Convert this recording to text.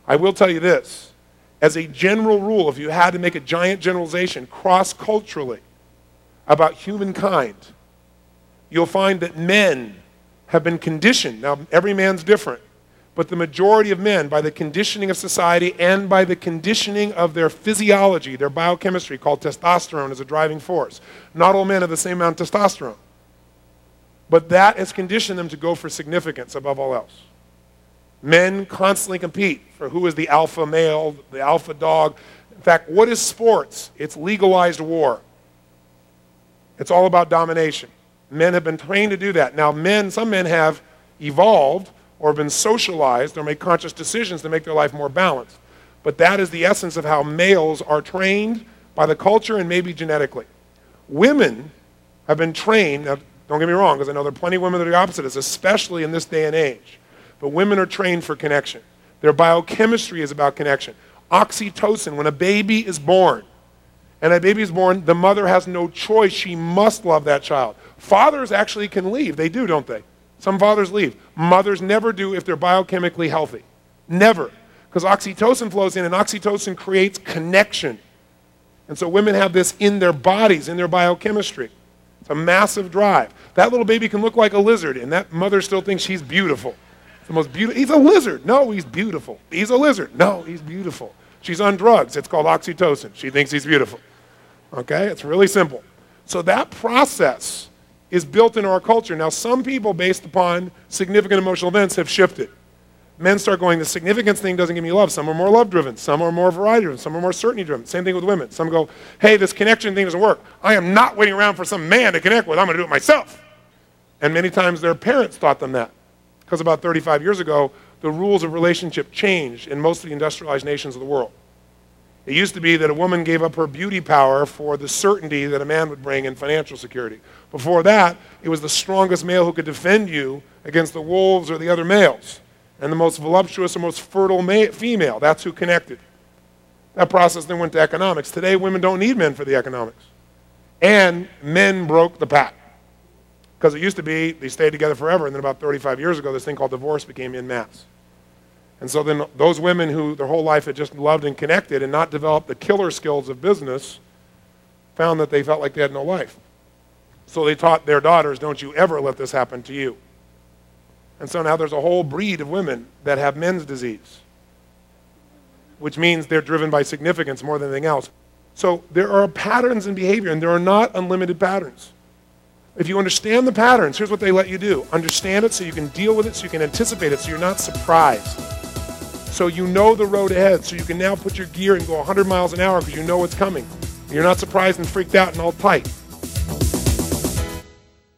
I will tell you this. As a general rule, if you had to make a giant generalization cross-culturally about humankind, you'll find that men have been conditioned. Now, every man's different, but the majority of men, by the conditioning of society and by the conditioning of their physiology, their biochemistry, called testosterone as a driving force. Not all men have the same amount of testosterone. But that has conditioned them to go for significance above all else. Men constantly compete for who is the alpha male, the alpha dog. In fact, what is sports? It's legalized war. It's all about domination. Men have been trained to do that. Now, some men have evolved or been socialized or made conscious decisions to make their life more balanced. But that is the essence of how males are trained by the culture and maybe genetically. Women have been trained, now don't get me wrong, because I know there are plenty of women that are the opposite of this, especially in this day and age. But women are trained for connection. Their biochemistry is about connection. Oxytocin, when a baby is born, and a baby is born, the mother has no choice. She must love that child. Fathers actually can leave. They do, don't they? Some fathers leave. Mothers never do if they're biochemically healthy. Never. Because oxytocin flows in, and oxytocin creates connection. And so women have this in their bodies, in their biochemistry. It's a massive drive. That little baby can look like a lizard, and that mother still thinks she's beautiful. The most beautiful. He's a lizard. No, he's beautiful. He's a lizard. No, he's beautiful. She's on drugs. It's called oxytocin. She thinks he's beautiful. Okay? It's really simple. So that process is built into our culture. Now, some people, based upon significant emotional events, have shifted. Men start going, the significance thing doesn't give me love. Some are more love-driven. Some are more variety-driven. Some are more certainty-driven. Same thing with women. Some go, hey, this connection thing doesn't work. I am not waiting around for some man to connect with. I'm going to do it myself. And many times their parents taught them that. Because about 35 years ago, the rules of relationship changed in most of the industrialized nations of the world. It used to be that a woman gave up her beauty power for the certainty that a man would bring in financial security. Before that, it was the strongest male who could defend you against the wolves or the other males. And the most voluptuous or most fertile female, that's who connected. That process then went to economics. Today, women don't need men for the economics. And men broke the pact. Because it used to be they stayed together forever, and then about 35 years ago, this thing called divorce became en masse. And so then those women who their whole life had just loved and connected and not developed the killer skills of business found that they felt like they had no life. So they taught their daughters, don't you ever let this happen to you. And so now there's a whole breed of women that have men's disease, which means they're driven by significance more than anything else. So there are patterns in behavior, and there are not unlimited patterns. If you understand the patterns, here's what they let you do. Understand it so you can deal with it, so you can anticipate it, so you're not surprised. So you know the road ahead, so you can now put your gear and go 100 miles an hour because you know it's coming. You're not surprised and freaked out and all tight.